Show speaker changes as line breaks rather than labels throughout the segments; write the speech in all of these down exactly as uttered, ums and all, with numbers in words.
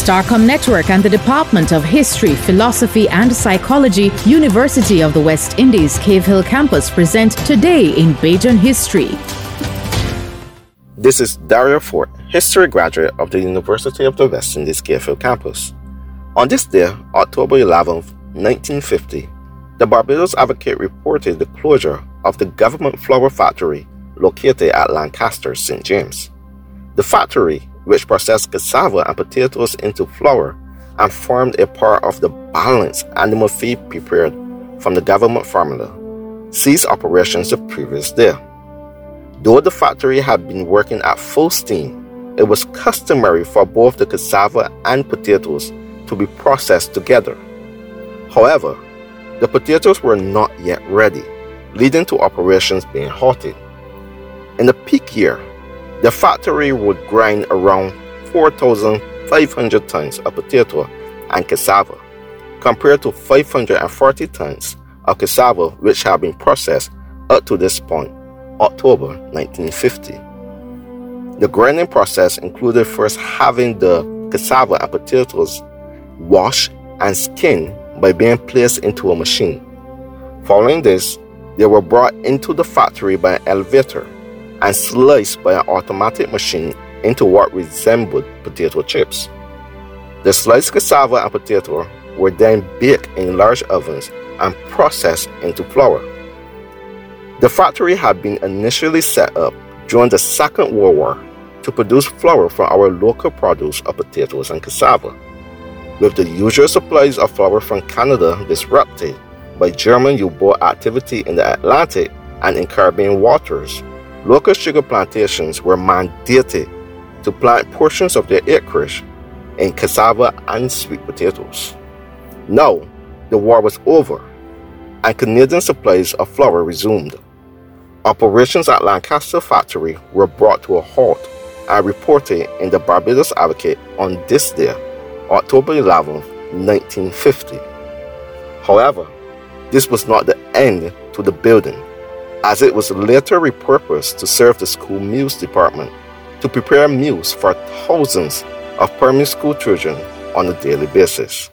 Starcom Network and the Department of History, Philosophy and Psychology, University of the West Indies, Cave Hill Campus present Today in Bajan History.
This is Dario Fort, history graduate of the University of the West Indies, Cave Hill Campus. On this day, October eleventh, nineteen fifty, the Barbados Advocate reported the closure of the government flour factory located at Lancaster, Saint James. The factory, which processed cassava and potatoes into flour and formed a part of the balanced animal feed prepared from the government formula, ceased operations the previous day. Though the factory had been working at full steam, it was customary for both the cassava and potatoes to be processed together. However, the potatoes were not yet ready, leading to operations being halted. In the peak year, the factory would grind around four thousand five hundred tons of potato and cassava, compared to five hundred forty tons of cassava which had been processed up to this point, October nineteen fifty. The grinding process included first having the cassava and potatoes washed and skinned by being placed into a machine. Following this, they were brought into the factory by an elevator and sliced by an automatic machine into what resembled potato chips. The sliced cassava and potato were then baked in large ovens and processed into flour. The factory had been initially set up during the Second World War to produce flour for our local produce of potatoes and cassava. With the usual supplies of flour from Canada disrupted by German U-boat activity in the Atlantic and in Caribbean waters, local sugar plantations were mandated to plant portions of their acreage in cassava and sweet potatoes. Now, the war was over, and Canadian supplies of flour resumed. Operations at Lancaster factory were brought to a halt and reported in the Barbados Advocate on this day, October eleventh, nineteen fifty. However, this was not the end to the building, as it was later repurposed to serve the school meals department to prepare meals for thousands of primary school children on a daily basis.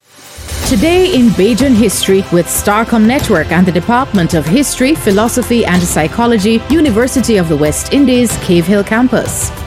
Today in Bajan History with Starcom Network and the Department of History, Philosophy and Psychology, University of the West Indies, Cave Hill Campus.